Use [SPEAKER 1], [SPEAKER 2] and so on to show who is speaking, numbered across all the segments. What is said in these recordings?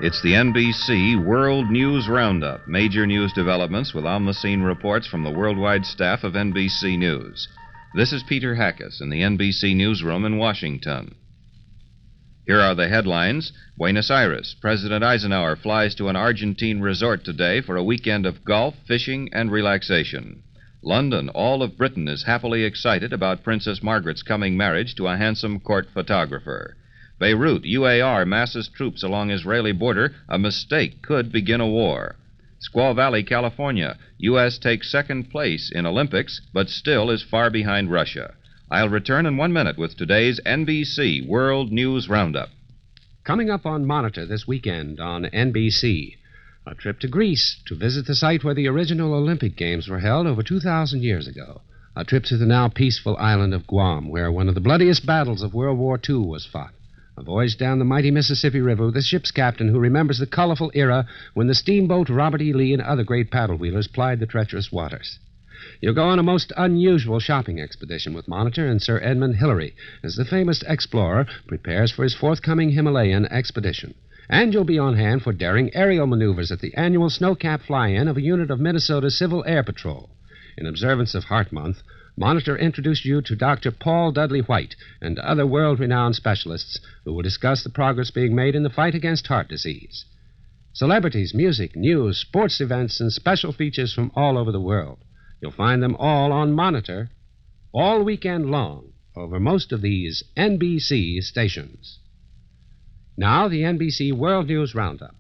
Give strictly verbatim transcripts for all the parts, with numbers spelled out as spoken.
[SPEAKER 1] It's the N B C World News Roundup. Major news developments with on-the-scene reports from the worldwide staff of N B C News. This is Peter Hackus in the N B C newsroom in Washington. Here are the headlines. Buenos Aires. President Eisenhower flies to an Argentine resort today for a weekend of golf, fishing, and relaxation. London. All of Britain is happily excited about Princess Margaret's coming marriage to a handsome court photographer. Beirut. U A R masses troops along Israeli border. A mistake could begin a war. Squaw Valley, California. U S takes second place in Olympics, but still is far behind Russia. I'll return in one minute with today's N B C World News Roundup.
[SPEAKER 2] Coming up on Monitor this weekend on N B C, a trip to Greece to visit the site where the original Olympic Games were held over two thousand years ago. A trip to the now peaceful island of Guam, where one of the bloodiest battles of World War Two was fought. A voyage down the mighty Mississippi River with a ship's captain who remembers the colorful era when the steamboat Robert E. Lee and other great paddle wheelers plied the treacherous waters. You'll go on a most unusual shopping expedition with Monitor and Sir Edmund Hillary as the famous explorer prepares for his forthcoming Himalayan expedition. And you'll be on hand for daring aerial maneuvers at the annual snowcap fly-in of a unit of Minnesota Civil Air Patrol. In observance of Heart Month, Monitor introduced you to Doctor Paul Dudley White and other world-renowned specialists who will discuss the progress being made in the fight against heart disease. Celebrities, music, news, sports events, and special features from all over the world. You'll find them all on Monitor all weekend long over most of these N B C stations. Now, the N B C World News Roundup.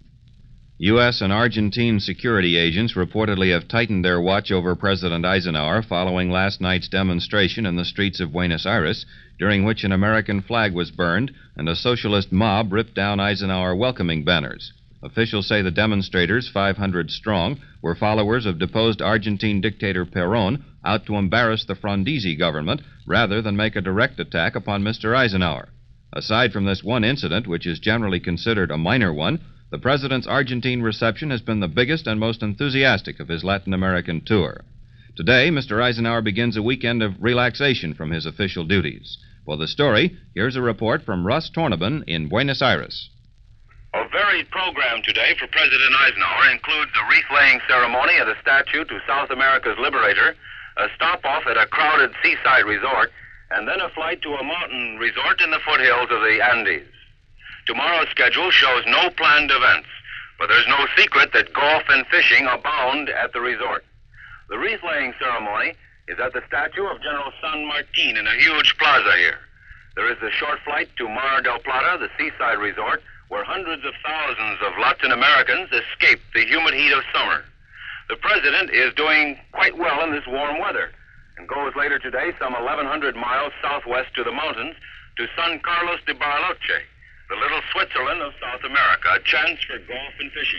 [SPEAKER 1] U S and Argentine security agents reportedly have tightened their watch over President Eisenhower following last night's demonstration in the streets of Buenos Aires, during which an American flag was burned and a socialist mob ripped down Eisenhower welcoming banners. Officials say the demonstrators, five hundred strong, were followers of deposed Argentine dictator Perón, out to embarrass the Frondizi government rather than make a direct attack upon Mister Eisenhower. Aside from this one incident, which is generally considered a minor one, the president's Argentine reception has been the biggest and most enthusiastic of his Latin American tour. Today, Mister Eisenhower begins a weekend of relaxation from his official duties. For the story, here's a report from Russ Tornaban in Buenos Aires.
[SPEAKER 3] A varied program today for President Eisenhower includes a wreath-laying ceremony at a statue to South America's liberator, a stop-off at a crowded seaside resort, and then a flight to a mountain resort in the foothills of the Andes. Tomorrow's schedule shows no planned events, but there's no secret that golf and fishing abound at the resort. The wreath-laying ceremony is at the statue of General San Martin in a huge plaza here. There is a short flight to Mar del Plata, the seaside resort, where hundreds of thousands of Latin Americans escape the humid heat of summer. The president is doing quite well in this warm weather and goes later today some eleven hundred miles southwest to the mountains to San Carlos de Bariloche, the little Switzerland of South America, a chance for golf and fishing.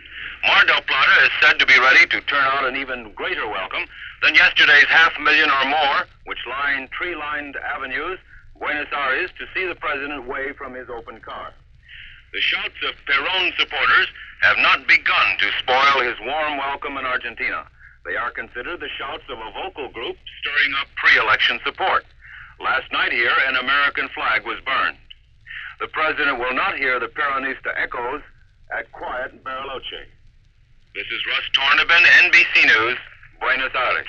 [SPEAKER 3] Mar del Plata is said to be ready to turn out an even greater welcome than yesterday's half million or more, which line tree-lined avenues, Buenos Aires, to see the president wave from his open car. The shouts of Perón supporters have not begun to spoil his warm welcome in Argentina. They are considered the shouts of a vocal group stirring up pre-election support. Last night here, an American flag was burned. The president will not hear the Peronista echoes at quiet Bariloche. This is Russ Tornaban, N B C News, Buenos Aires.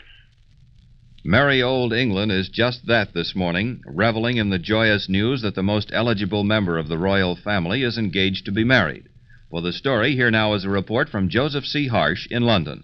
[SPEAKER 1] Merry old England is just that this morning, reveling in the joyous news that the most eligible member of the royal family is engaged to be married. For the story, here now is a report from Joseph C. Harsh in London.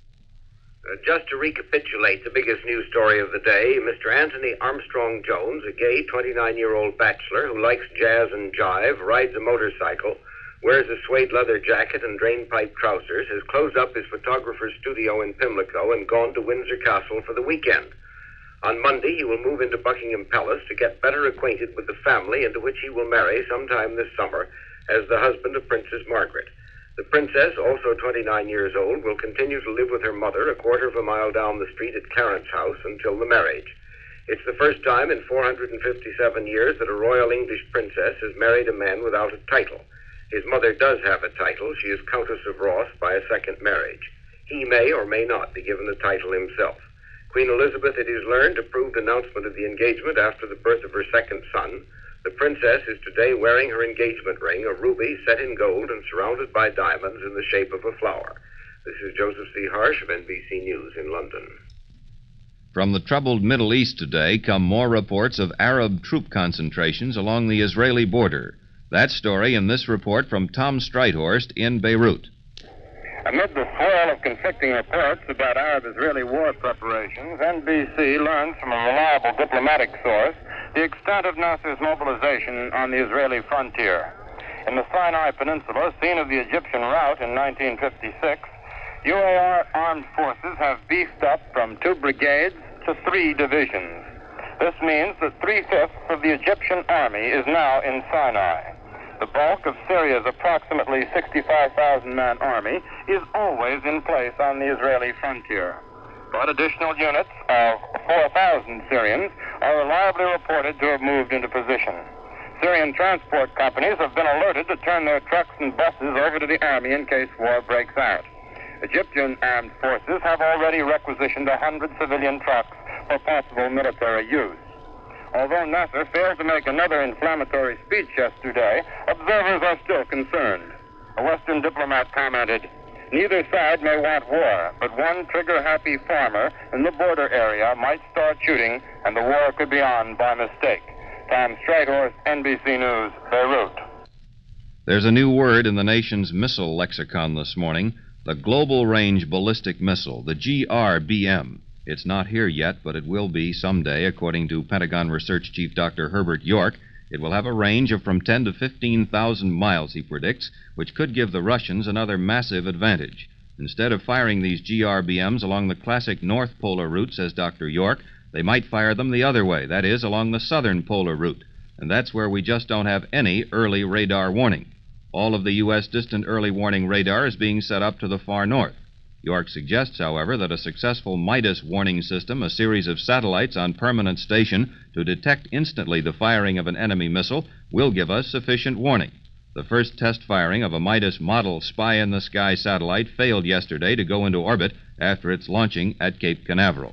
[SPEAKER 4] Uh, just to recapitulate the biggest news story of the day, Mister Anthony Armstrong Jones, a gay twenty-nine-year-old bachelor who likes jazz and jive, rides a motorcycle, wears a suede leather jacket and drainpipe trousers, has closed up his photographer's studio in Pimlico and gone to Windsor Castle for the weekend. On Monday, he will move into Buckingham Palace to get better acquainted with the family into which he will marry sometime this summer as the husband of Princess Margaret. The princess, also twenty-nine years old, will continue to live with her mother a quarter of a mile down the street at Clarence House until the marriage. It's the first time in four hundred fifty-seven years that a royal English princess has married a man without a title. His mother does have a title. She is Countess of Ross by a second marriage. He may or may not be given the title himself. Queen Elizabeth, it is learned, approved announcement of the engagement after the birth of her second son, The princess is today wearing her engagement ring, a ruby set in gold and surrounded by diamonds in the shape of a flower. This is Joseph C. Harsh of N B C News in London.
[SPEAKER 1] From the troubled Middle East today come more reports of Arab troop concentrations along the Israeli border. That story in this report from Tom Streithorst in Beirut.
[SPEAKER 3] Amid the swirl of conflicting reports about Arab-Israeli war preparations, N B C learns from a reliable diplomatic source the extent of Nasser's mobilization on the Israeli frontier. In the Sinai Peninsula, scene of the Egyptian rout in nineteen fifty-six, U A R armed forces have beefed up from two brigades to three divisions. This means that three-fifths of the Egyptian army is now in Sinai. The bulk of Syria's approximately sixty-five thousand man army is always in place on the Israeli frontier. But additional units of four thousand Syrians are reliably reported to have moved into position. Syrian transport companies have been alerted to turn their trucks and buses over to the army in case war breaks out. Egyptian armed forces have already requisitioned one hundred civilian trucks for possible military use. Although Nasser failed to make another inflammatory speech yesterday, observers are still concerned. A Western diplomat commented, "Neither side may want war, but one trigger-happy farmer in the border area might start shooting, and the war could be on by mistake." Tom Streithorst, N B C News, Beirut.
[SPEAKER 1] There's a new word in the nation's missile lexicon this morning, the Global Range Ballistic Missile, the G R B M. It's not here yet, but it will be someday, according to Pentagon Research Chief Doctor Herbert York. It will have a range of from ten to fifteen thousand miles, he predicts, which could give the Russians another massive advantage. Instead of firing these G R B Ms along the classic North Polar route, says Doctor York, they might fire them the other way, that is, along the Southern Polar route. And that's where we just don't have any early radar warning. All of the U S distant early warning radar is being set up to the far north. York suggests, however, that a successful Midas warning system, a series of satellites on permanent station to detect instantly the firing of an enemy missile, will give us sufficient warning. The first test firing of a Midas model spy-in-the-sky satellite failed yesterday to go into orbit after its launching at Cape Canaveral.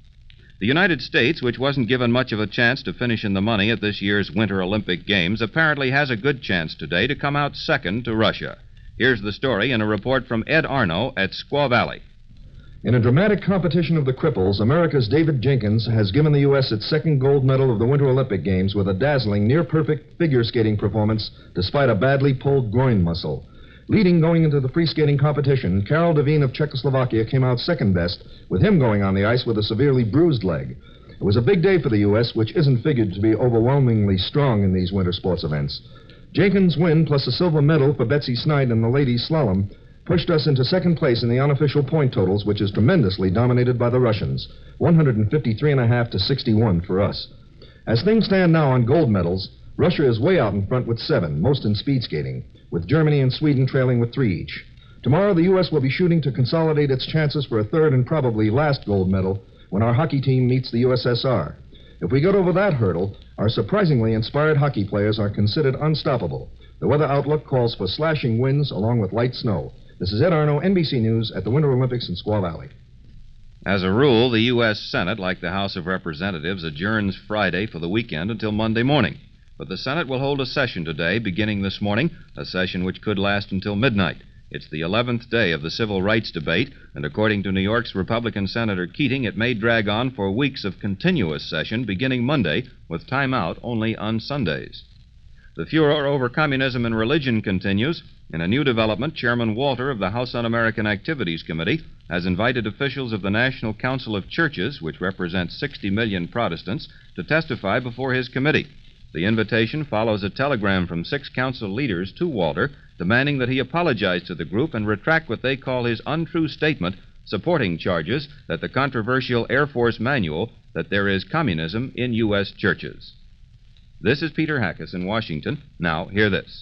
[SPEAKER 1] The United States, which wasn't given much of a chance to finish in the money at this year's Winter Olympic Games, apparently has a good chance today to come out second to Russia. Here's the story in a report from Ed Arno at Squaw Valley.
[SPEAKER 5] In a dramatic competition of the cripples, America's David Jenkins has given the U S its second gold medal of the Winter Olympic Games with a dazzling, near-perfect figure skating performance despite a badly pulled groin muscle. Leading going into the free skating competition, Karol Devine of Czechoslovakia came out second best, with him going on the ice with a severely bruised leg. It was a big day for the U S, which isn't figured to be overwhelmingly strong in these winter sports events. Jenkins' win, plus a silver medal for Betsy Snide in the ladies' slalom, pushed us into second place in the unofficial point totals, which is tremendously dominated by the Russians, one hundred fifty-three and a half to sixty-one for us. As things stand now on gold medals, Russia is way out in front with seven, most in speed skating, with Germany and Sweden trailing with three each. Tomorrow, the U S will be shooting to consolidate its chances for a third and probably last gold medal when our hockey team meets the U S S R. If we get over that hurdle, our surprisingly inspired hockey players are considered unstoppable. The weather outlook calls for slashing winds along with light snow. This is Ed Arno, N B C News, at the Winter Olympics in Squaw Valley.
[SPEAKER 1] As a rule, the U S Senate, like the House of Representatives, adjourns Friday for the weekend until Monday morning. But the Senate will hold a session today, beginning this morning, a session which could last until midnight. It's the eleventh day of the civil rights debate, and according to New York's Republican Senator Keating, it may drag on for weeks of continuous session beginning Monday, with time out only on Sundays. The furor over communism and religion continues. In a new development, Chairman Walter of the House Un-American Activities Committee has invited officials of the National Council of Churches, which represents sixty million Protestants, to testify before his committee. The invitation follows a telegram from six council leaders to Walter demanding that he apologize to the group and retract what they call his untrue statement supporting charges that the controversial Air Force manual that there is communism in U S churches. This is Peter Hackus in Washington. Now, hear this.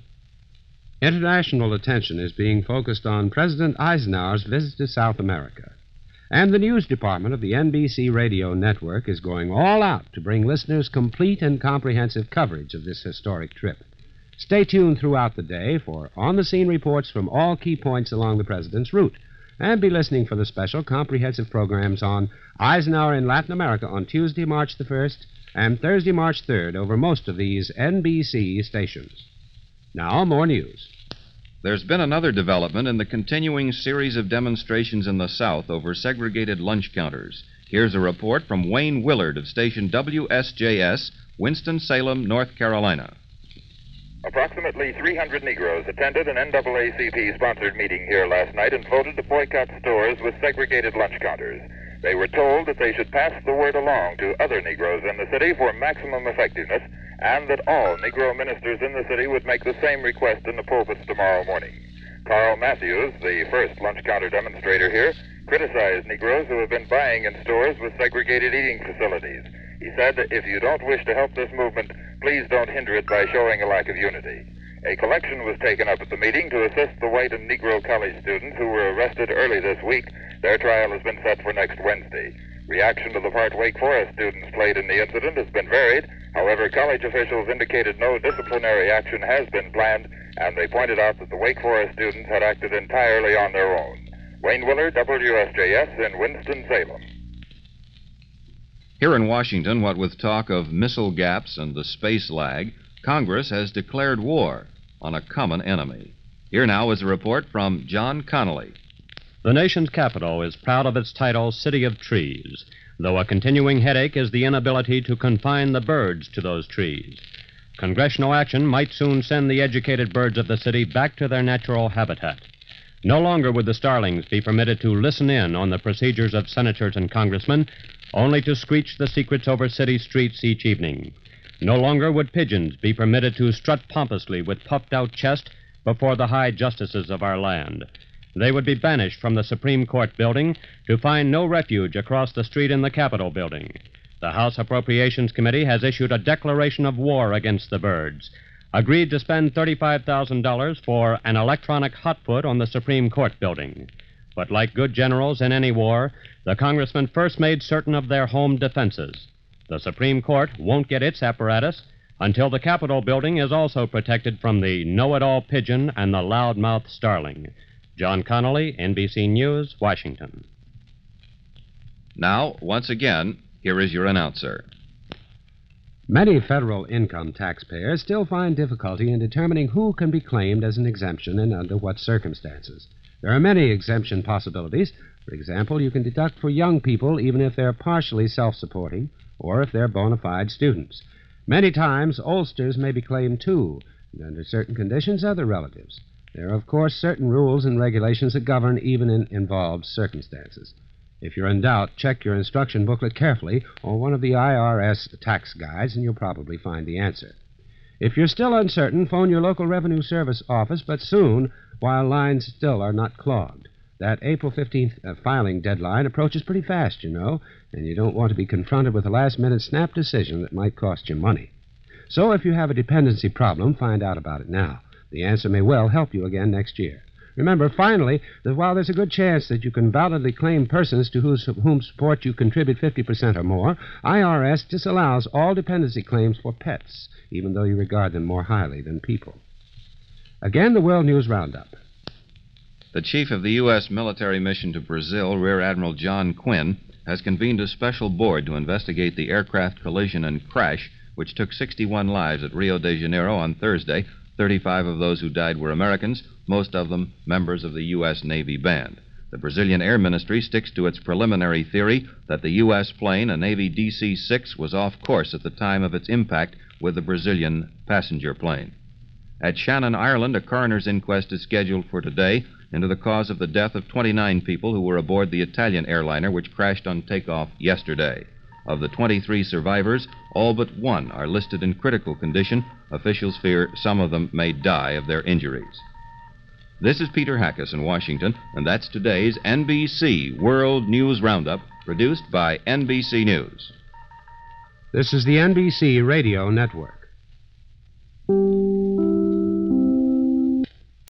[SPEAKER 2] International attention is being focused on President Eisenhower's visit to South America. And the news department of the N B C radio network is going all out to bring listeners complete and comprehensive coverage of this historic trip. Stay tuned throughout the day for on-the-scene reports from all key points along the President's route, and be listening for the special comprehensive programs on Eisenhower in Latin America on Tuesday, March the first, and Thursday, March third, over most of these N B C stations. Now, more news.
[SPEAKER 1] There's been another development in the continuing series of demonstrations in the South over segregated lunch counters. Here's a report from Wayne Willard of station W S J S, Winston-Salem, North Carolina.
[SPEAKER 6] Approximately three hundred Negroes attended an N double A C P-sponsored meeting here last night and voted to boycott stores with segregated lunch counters. They were told that they should pass the word along to other Negroes in the city for maximum effectiveness, and that all Negro ministers in the city would make the same request in the pulpits tomorrow morning. Carl Matthews, the first lunch counter demonstrator here, criticized Negroes who have been buying in stores with segregated eating facilities. He said, if you don't wish to help this movement, please don't hinder it by showing a lack of unity. A collection was taken up at the meeting to assist the white and Negro college students who were arrested early this week. Their trial has been set for next Wednesday. Reaction to the part Wake Forest students played in the incident has been varied. However, college officials indicated no disciplinary action has been planned, and they pointed out that the Wake Forest students had acted entirely on their own. Wayne Willard, W S J S, in Winston-Salem.
[SPEAKER 1] Here in Washington, what with talk of missile gaps and the space lag, Congress has declared war on a common enemy. Here now is a report from John Connolly.
[SPEAKER 7] The nation's capital is proud of its title, City of Trees, though a continuing headache is the inability to confine the birds to those trees. Congressional action might soon send the educated birds of the city back to their natural habitat. No longer would the starlings be permitted to listen in on the procedures of senators and congressmen, only to screech the secrets over city streets each evening. No longer would pigeons be permitted to strut pompously with puffed-out chest before the high justices of our land. They would be banished from the Supreme Court building to find no refuge across the street in the Capitol building. The House Appropriations Committee has issued a declaration of war against the birds, agreed to spend thirty-five thousand dollars for an electronic hotfoot on the Supreme Court building. But like good generals in any war, the congressmen first made certain of their home defenses. The Supreme Court won't get its apparatus until the Capitol building is also protected from the know-it-all pigeon and the loudmouth starling. John Connolly, N B C News, Washington.
[SPEAKER 1] Now, once again, here is your announcer.
[SPEAKER 2] Many federal income taxpayers still find difficulty in determining who can be claimed as an exemption and under what circumstances. There are many exemption possibilities. For example, you can deduct for young people even if they're partially self-supporting or if they're bona fide students. Many times, oldsters may be claimed too, and under certain conditions, other relatives. There are, of course, certain rules and regulations that govern even in involved circumstances. If you're in doubt, check your instruction booklet carefully or one of the I R S tax guides, and you'll probably find the answer. If you're still uncertain, phone your local Revenue Service office, but soon, while lines still are not clogged. That April fifteenth uh, filing deadline approaches pretty fast, you know, and you don't want to be confronted with a last-minute snap decision that might cost you money. So if you have a dependency problem, find out about it now. The answer may well help you again next year. Remember, finally, that while there's a good chance that you can validly claim persons to whose, whom support you contribute fifty percent or more, I R S disallows all dependency claims for pets, even though you regard them more highly than people. Again, the World News Roundup.
[SPEAKER 1] The chief of the U S military mission to Brazil, Rear Admiral John Quinn, has convened a special board to investigate the aircraft collision and crash which took sixty-one lives at Rio de Janeiro on Thursday. thirty-five of those who died were Americans, most of them members of the U S Navy band. The Brazilian Air Ministry sticks to its preliminary theory that the U S plane, a Navy D C six, was off course at the time of its impact with the Brazilian passenger plane. At Shannon, Ireland, a coroner's inquest is scheduled for today into the cause of the death of twenty-nine people who were aboard the Italian airliner which crashed on takeoff yesterday. Of the twenty-three survivors, all but one are listed in critical condition. Officials fear some of them may die of their injuries. This is Peter Hackus in Washington, and that's today's N B C World News Roundup, produced by N B C News.
[SPEAKER 2] This is the N B C Radio Network.